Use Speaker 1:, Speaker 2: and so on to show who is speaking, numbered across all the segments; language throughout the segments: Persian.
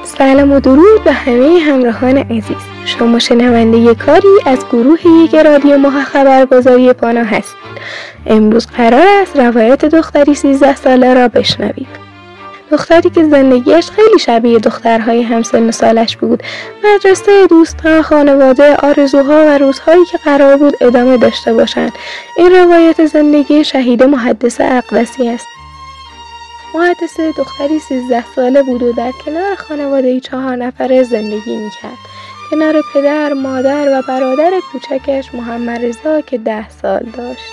Speaker 1: سلام و درود به همه همراهان عزیز. شما شنونده کاری از گروه یک رادیو ماه خبرگزاری پانا هستید. امروز قرار است روایت دختری 13 ساله را بشنوید. دختری که زندگیش خیلی شبیه دخترهای همسن سالش بود. مدرسه، دوستان، خانواده، آرزوها و روزهایی که قرار بود ادامه داشته باشند. این روایت زندگی شهید محدثه اقدسی است. محدثه دختری 13 ساله بود و در کنار خانواده 4 نفره زندگی میکرد. کنار پدر، مادر و برادر کوچکش محمد رضا که 10 سال داشت.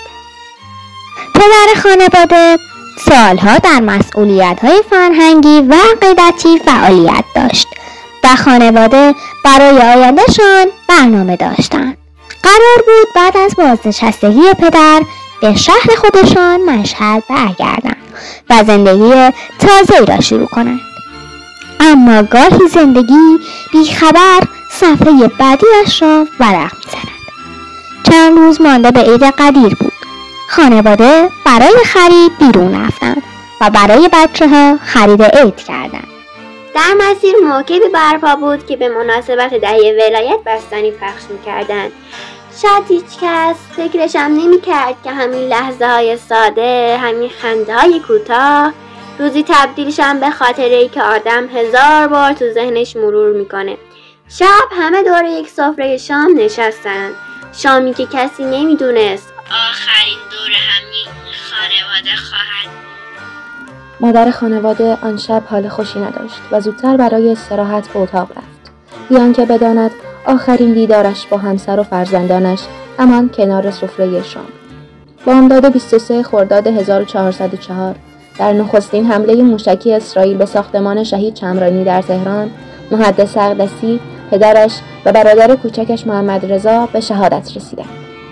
Speaker 2: پدر خانواده سالها در مسئولیت‌های فرهنگی و عقیدتی فعالیت داشت و خانواده برای آیندهشان برنامه داشتند. قرار بود بعد از بازنشستگی پدر به شهر خودشان مشهد برگردند و زندگی تازه‌ای را شروع کنند. اما گاهی زندگی بیخبر صفحه بعدی‌اش را ورق می‌زند. چند روز مانده به عید قدیر بود. خانواده برای خرید بیرون رفتند و برای بچه‌ها خرید عید کردند.
Speaker 3: در مسیر موکبی برپا بود که به مناسبت دهه ولایت بستنی پخش می‌کردند. شاید هیچ کس فکرش هم نمی‌کرد که همین لحظه های ساده، همین خنده های کوتاه روزی تبدیلشن به خاطره‌ای که آدم 1000 بار تو ذهنش مرور میکنه. شب همه دور یک سفره شام نشستن، شامی که کسی نمیدونست آخرین دور همین خانواده خواهد.
Speaker 4: مادر خانواده آن شب حال خوشی نداشت و زودتر برای استراحت به اتاق رفت، بی آنکه بداند آخرین دیدارش با همسر و فرزندانش همان کنار سفره شام. بامداد 23 خرداد 1404 در نخستین حمله موشکی اسرائیل به ساختمان شهید شمرانی در تهران، محدثه اقدسی، پدرش و برادر کوچکش محمد رضا به شهادت رسیدند.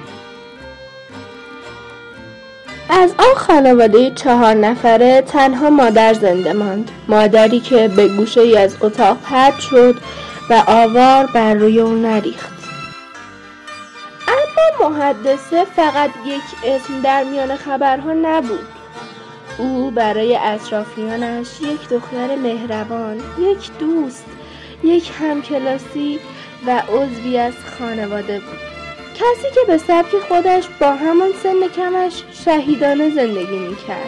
Speaker 1: از آن خانواده 4 نفره تنها مادر زنده ماند. مادری که به گوشه‌ای از اتاق پرت شد و آوار بر روی او نریخت. اما محدثه فقط یک اسم در میان خبرها نبود. او برای اطرافیانش یک دختر مهربان، یک دوست، یک همکلاسی و عضوی از خانواده بود. کسی که به سبک خودش با همان سن کمش شهیدانه زندگی میکرد.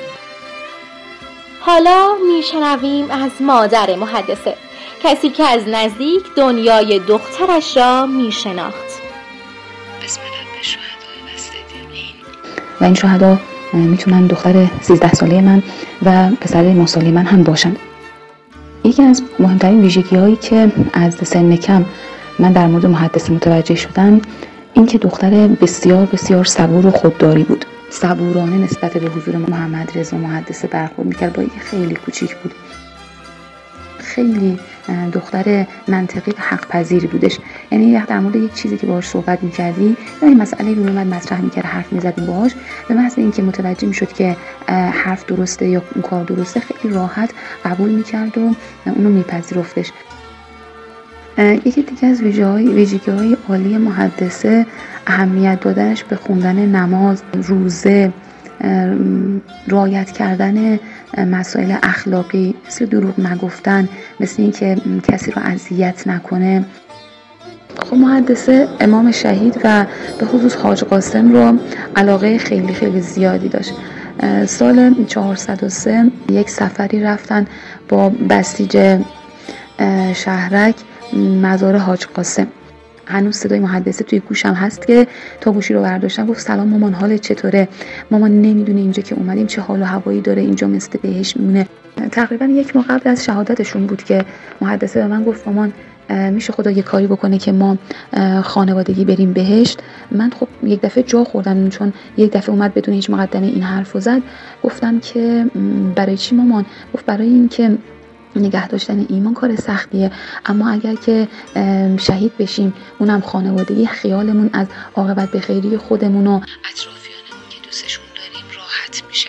Speaker 5: حالا میشنویم از مادر محدثه، کسی که از نزدیک دنیای دخترش را میشناخت.
Speaker 6: بسمت به شهدای وسطین و این شهدا میتونن دختر 13 ساله من و پسر 9 ساله من هم باشن. یکی از مهمترین ویژگی‌هایی که از سن کم من در مورد محدثه متوجه شدم این که دختر بسیار بسیار صبور و خودداری بود. صبورانه نسبت به حضور محمد رضا محدثه برخورد میکرد، با اینکه خیلی کوچیک بود. خیلی دختر منطقی و حق پذیری بودش. یعنی در مورد یک چیزی که باهاش صحبت می‌کردی یا این مسئله رو اومد مطرح می‌کرد، حرف می‌زدی باهاش، به محض اینکه متوجه می‌شد که حرف درسته یا اون کار درسته خیلی راحت قبول می‌کرد و اونو میپذیرفتش. یکی دیگه از ویژگی‌های عالی محدثه اهمیت دادنش به خوندن نماز، روزه، رعایت کردن مسائل اخلاقی مثل دروغ نگفتن، مثل این که کسی رو اذیت نکنه. خب محدثه امام شهید و به خصوص حاج قاسم رو علاقه خیلی خیلی زیادی داشت. سال 403 یک سفری رفتن با بسیج شهرک مزار حاج قاسم. هنوز صدای محدثه توی گوشم هست که تا گوشی رو برداشتم گفت سلام مامان، حالت چطوره؟ مامان نمیدونه اینجا که اومدیم چه حال و هوایی داره، اینجا مثل بهشت میمونه. تقریبا 1 ماه قبل از شهادتشون بود که محدثه به من گفت مامان میشه خدا یه کاری بکنه که ما خانوادگی بریم بهشت. من خب یک دفعه جا خوردم، چون یک دفعه اومد بدون هیچ مقدمه این حرفو زد. گفتم که برای چی مامان؟ گفت برای این که نگه داشتن ایمان کار سختیه، اما اگر که شهید بشیم اونم خانوادگی، خیالمون از عاقبت به خیری خودمون و اطرافیانمون که دوستشون داریم راحت میشه.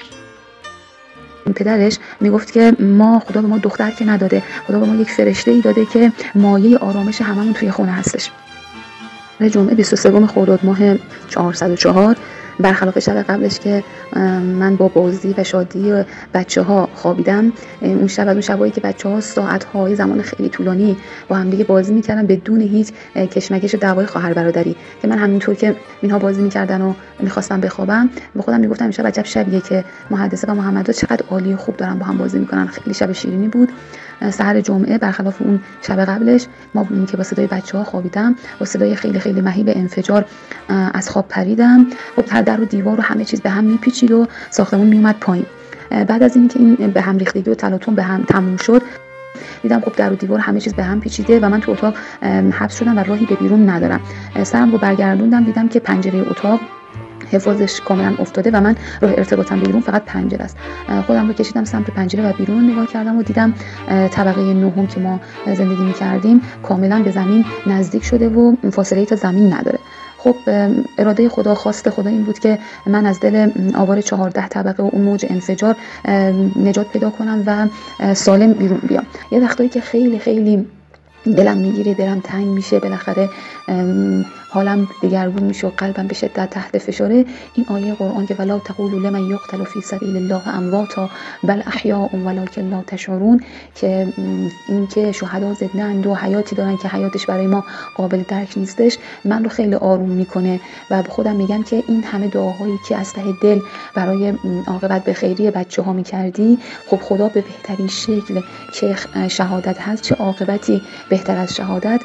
Speaker 6: پدرش میگفت که خدا به ما دختر که نداده، خدا به ما یک فرشته‌ای داده که مایه آرامش هممون توی خونه هستش. جمعه 23 خرداد ماه 404 برخلاف شب قبلش که من با بازی و شادی بچه‌ها خوابیدم، اون شب از اون شبایی که بچه‌ها ساعت‌های زمان خیلی طولانی با هم دیگه بازی می‌کردن بدون هیچ کشمکش و دعوای خواهر برادری، که من همینطور که اینها بازی می‌کردن و می‌خواستم بخوابم به خودم میگفتم امشب عجب شبیه که محدثه و محمد چقدر عالی و خوب دارن با هم بازی می‌کنن. خیلی شب شیرینی بود. سحر جمعه برخلاف اون شب قبلش ما که با صدای بچه‌ها خوابیدم، با صدای خیلی خیلی مهیب انفجار از خواب پریدم. خب در و دیوار و همه چیز به هم میپیچید و ساختمون میومد پایین. بعد از اینکه این به هم ریختگی و تلاطم به هم تموم شد، دیدم خب در و دیوار همه چیز به هم پیچیده و من تو اتاق حبس شدم و راهی به بیرون ندارم. سرم رو برگردوندم، دیدم که پنجره اتاق حفاظش کاملا افتاده و من راه ارتباطم بیرون فقط پنجره است. خودم رو کشیدم سمت پنجره و بیرون رو نگاه کردم و دیدم طبقه 9 که ما زندگی می‌کردیم کاملا به زمین نزدیک شده و فاصله تا زمین نداره. خب اراده خدا، خواست خدا این بود که من از دل آوار 14 طبقه و اون موج انفجار نجات پیدا کنم و سالم بیرون بیام. یه وقتایی که خیلی خیلی دلم میگیره، دلم تنگ میشه، بالاخره حالم دگرگون میشه و قلبم به شدت تحت فشاره، این آیه قرآن که ولا تقولوا لمن یقتل فی سبیل الله امواتا بل احیاء ولکن لا تشعرون، که این که شهدا زنده‌اند و حیاتی دارن که حیاتش برای ما قابل درک نیستش، من رو خیلی آروم میکنه و به خودم میگم که این همه دعاهایی که از ته دل برای عاقبت به خیری بچه‌ها میکردی، خب خدا به بهترین شکل که شهادت هست، چه عاقبتی بهتر از شهادت.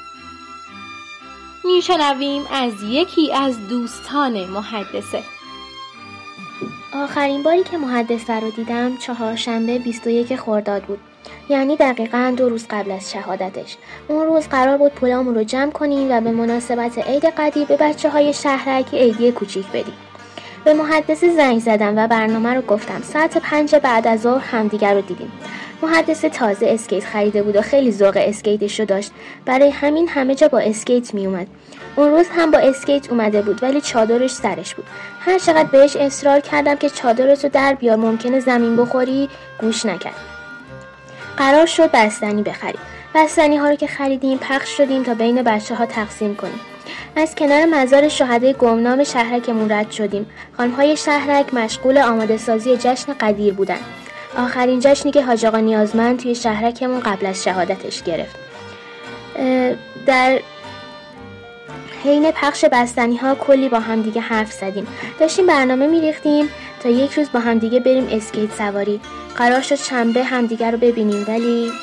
Speaker 5: میشنویم از یکی از دوستان محدثه.
Speaker 7: آخرین باری که محدثه رو دیدم چهارشنبه 21 خرداد بود، یعنی دقیقاً 2 روز قبل از شهادتش. اون روز قرار بود پولامون رو جمع کنیم و به مناسبت عید قدیر به بچه‌های شهرک عیدیه کوچیک بدیم. به محدثه زنگ زدم و برنامه رو گفتم. ساعت 5 بعد از ظهر همدیگر رو دیدیم. محدثه تازه اسکیت خریده بود و خیلی ذوق اسکیتش رو داشت، برای همین همه جا با اسکیت می اومد. اون روز هم با اسکیت اومده بود ولی چادرش سرش بود. هر چقدر بهش اصرار کردم که چادرتو در بیار ممکنه زمین بخوری، گوش نکرد. قرار شد بستنی بخریم. بستنی ها رو که خریدیم پخش شدیم تا بین بچه‌ها تقسیم کنیم. از کنار مزار شهدای گمنام شهرکمون رد شدیم. خانم‌های شهرک مشغول آماده سازی جشن قدیر بودن. آخرین جشنی که حاج آقا نیازمند توی شهرکمون قبل از شهادتش گرفت. در حین پخش بستنی ها کلی با هم دیگه حرف زدیم. داشتیم برنامه میریختیم تا یک روز با هم دیگه بریم اسکیت سواری. قرار شد شنبه هم دیگه رو ببینیم ولی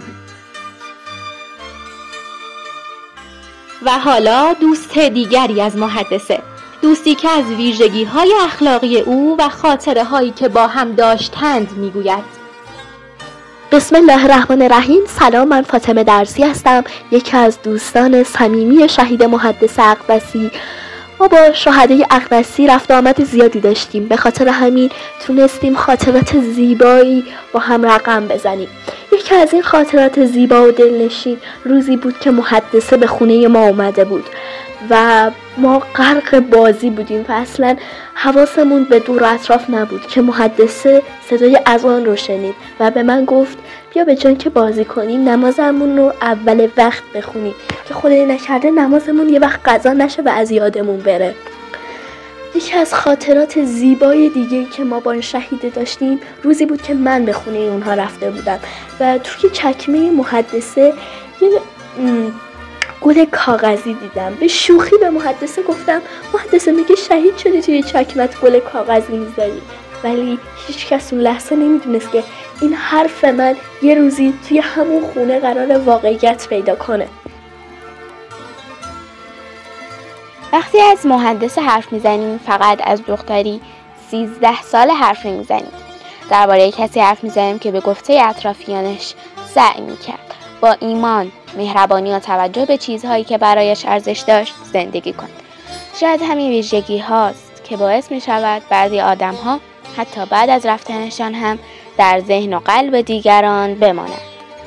Speaker 5: و حالا دوست دیگری از محدثه، دوستی که از ویژگی‌های اخلاقی او و خاطره‌هایی که با هم داشتند میگوید.
Speaker 1: بسم الله الرحمن الرحیم. سلام، من فاطمه درسی هستم، یکی از دوستان صمیمی شهید محدثه اقدسی. ما با شهدای اقدسی رفت آمد زیادی داشتیم، به خاطر همین تونستیم خاطرات زیبایی با هم رقم بزنیم. یکی از این خاطرات زیبا و دلنشین روزی بود که محدثه به خونه ما اومده بود و ما غرق بازی بودیم و اصلا حواسمون به دور و اطراف نبود که محدثه صدای اذان رو شنید و به من گفت بیا به جای که بازی کنیم نمازمون رو اول وقت بخونیم که خدای نکرده نمازمون یه وقت قضا نشه و از یادمون بره. یکی از خاطرات زیبای دیگه‌ای که ما با شهید داشتیم روزی بود که من به خونه اونها رفته بودم و توی چکمه محدثه یه گل کاغذی دیدم. به شوخی به محدثه گفتم محدثه میگه شهید شدی توی چکمت گل کاغذی میذاری، ولی هیچ کس اون لحظه نمیدونست که این حرف من یه روزی توی همون خونه قرار واقعیت پیدا کنه.
Speaker 8: وقتی از محدثه حرف میزنیم فقط از دختری 13 ساله حرف نمیزنیم. درباره کسی حرف میزنیم که به گفته اطرافیانش سعی میکرد با ایمان، مهربانی و توجه به چیزهایی که برایش ارزش داشت زندگی کند. شاید همین ویژگی هاست که باعث می شود بعضی آدم ها حتی بعد از رفتنشان هم در ذهن و قلب دیگران بمانند.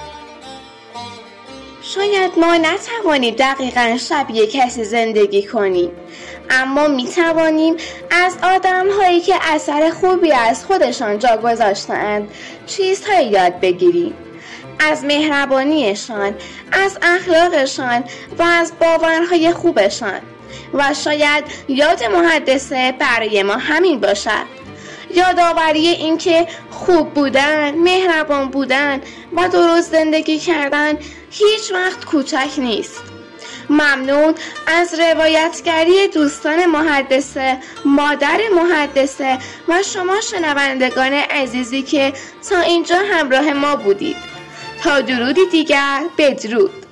Speaker 9: شاید ما نتوانیم دقیقاً شبیه کسی زندگی کنیم، اما می توانیم از آدم هایی که اثر خوبی از خودشان جا گذاشتند چیزهایی یاد بگیریم. از مهربانیشان، از اخلاقشان و از باورهای خوبشان. و شاید یاد محدثه برای ما همین باشد. یادآوری اینکه خوب بودن، مهربان بودن و درست زندگی کردن هیچ وقت کوچک نیست. ممنون از روایتگری دوستان محدثه، مادر محدثه و شما شنوندگان عزیزی که تا اینجا همراه ما بودید. تا درودی دیگر، بدرود.